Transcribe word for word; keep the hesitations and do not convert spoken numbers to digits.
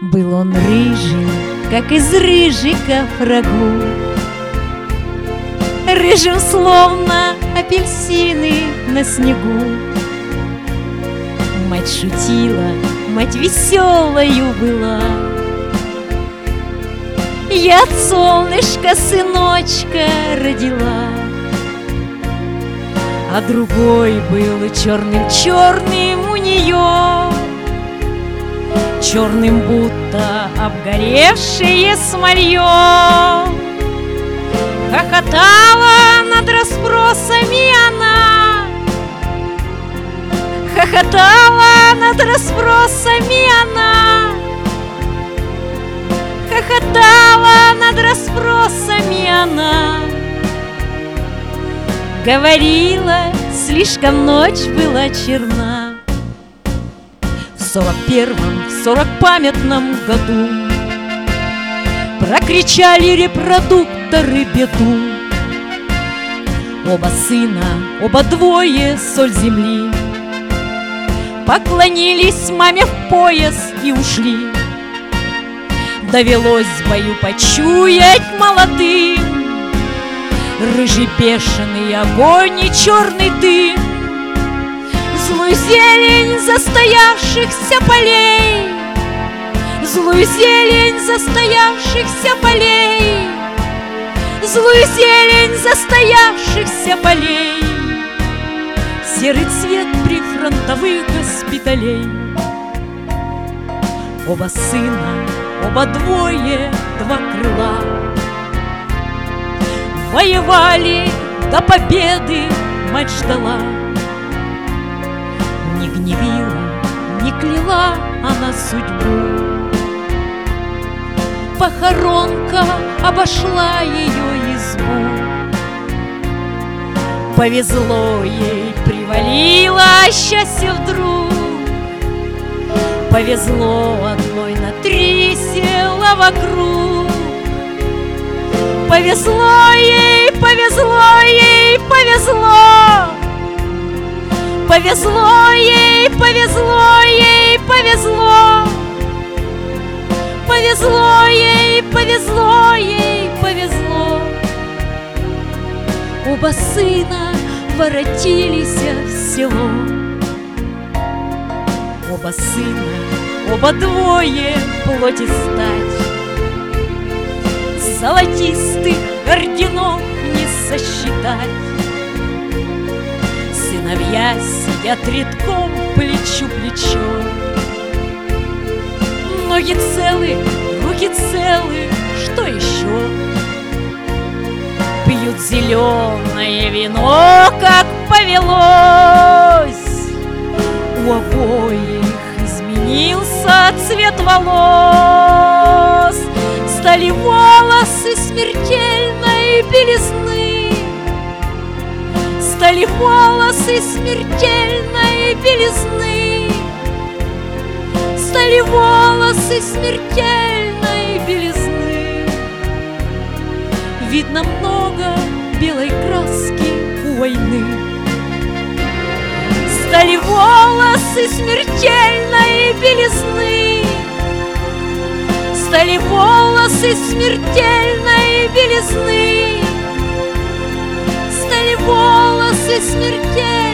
Был он рыжий, как из рыжиков рагу, рыжим, словно апельсины на снегу. Мать шутила, мать веселою была: я от солнышка сыночка родила. А другой был черным-черным у нее, черным, будто обгоревшее смолье. Хохотала над расспросами она, хохотала над расспросами она, хохотала над расспросами она. Говорила, слишком ночь была черна. В сорок первом, в сорок памятном году прокричали репродукторы беду. Оба сына, оба двое, соль земли, поклонились маме в пояс и ушли. Довелось в бою почуять молодым рыжий бешеный огонь и черный дым, злую зелень застоявшихся полей, злую зелень застоявшихся полей, злую зелень застоявшихся полей, серый цвет прифронтовых госпиталей. Оба сына, оба двое, два крыла, воевали до победы, мать ждала. Не гневила, не кляла она судьбу, похоронка обошла ее избу. Повезло ей, привалило счастье вдруг, повезло одной на три села вокруг. Повезло ей, повезло ей, повезло, повезло ей, повезло ей, повезло, повезло ей, повезло ей, повезло. Оба сына воротились в село, оба сына, оба двое, плоть и стать. Золотистых орденов не сосчитать. Сыновья сидят редком плечу-плечо, ноги целы, руки целы, что еще? Пьют зеленое вино, как повелось. У обоих изменился цвет волос, стали волосы смертельной белизны, стали волосы смертельной белизны, стали волосы смертельной белизны. Видно много белой краски у войны. Стали волосы смертельной белизны, стали волосы смертельной белизны, стали волосы смертельной